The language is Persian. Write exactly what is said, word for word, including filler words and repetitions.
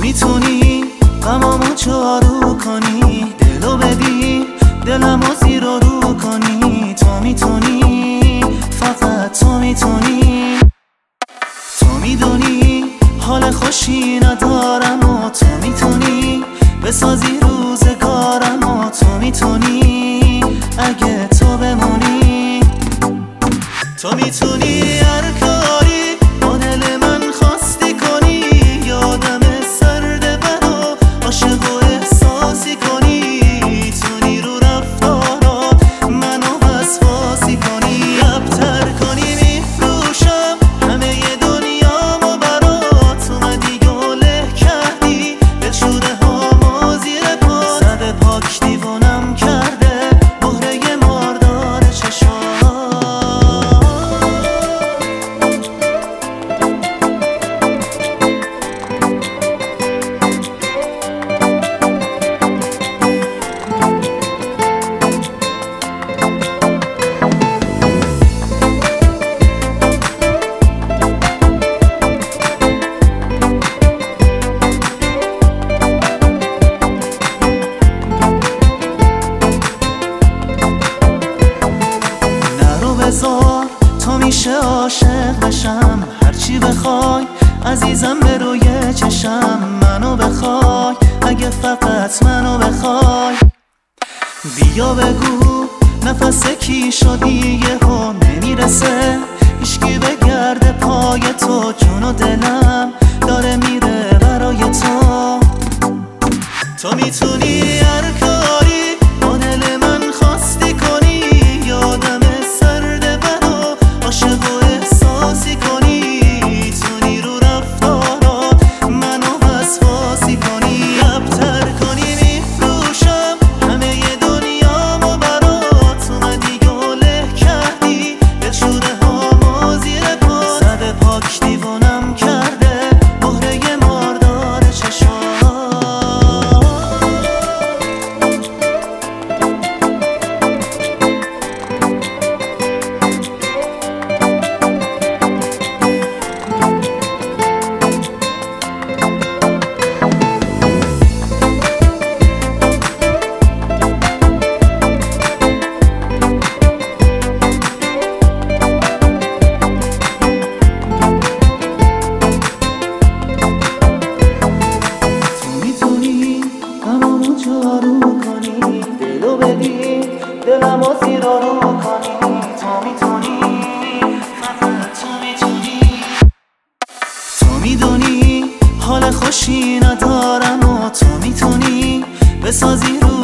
میتونی غمامو جارو کنی، دلو بدی دلمو زیر و رو کنی. تو میتونی، فقط تو میتونی. تو میدونی حال خوشی ندارم و تو میتونی بسازی روزگارم و تو میتونی اگه تو بمونی. تو میتونی هر کاری با دل من خواستی کنی، یادم سرد بد و عاشق و احساسی کنی. میتونی رو رفتارات منو وسواسی کنی، ابتر کنی میفروشم همه ی دنیامو برات. اومدی گله کردی دلشوره هامو زیر پا زده، پاک دیوونم کرده مهره ماردار چشام. بذار تا میشه عاشق بشم، هرچی بخوای عزیزم به روی چشم. منو بخوای اگه فقط منو بخوای، بیا بگو نفس کی شدی یهو نمیرسه هیچکی بگرده پای تو. جون و دلم داره میره برای تو. تو میتونی هر کاری با دل من خواستی کنی، یادم سرد بد و عاشق و احساسی کنی. میتونی رو رفتارات منو وسواسی کنی، ابتر کنی میفروشم همه ی دنیامو برات. اومدی گله کردی دلشوره هامو زیر پا زده، پاک دیوونم کرده مهره ماردار چشام. جارو کنی، دلو بدی دلمو زیر و رو کنی. تو میتونی، فقط تو میتونی. تو میدونی حال خوشی ندارم و تو میتونی بسازی رو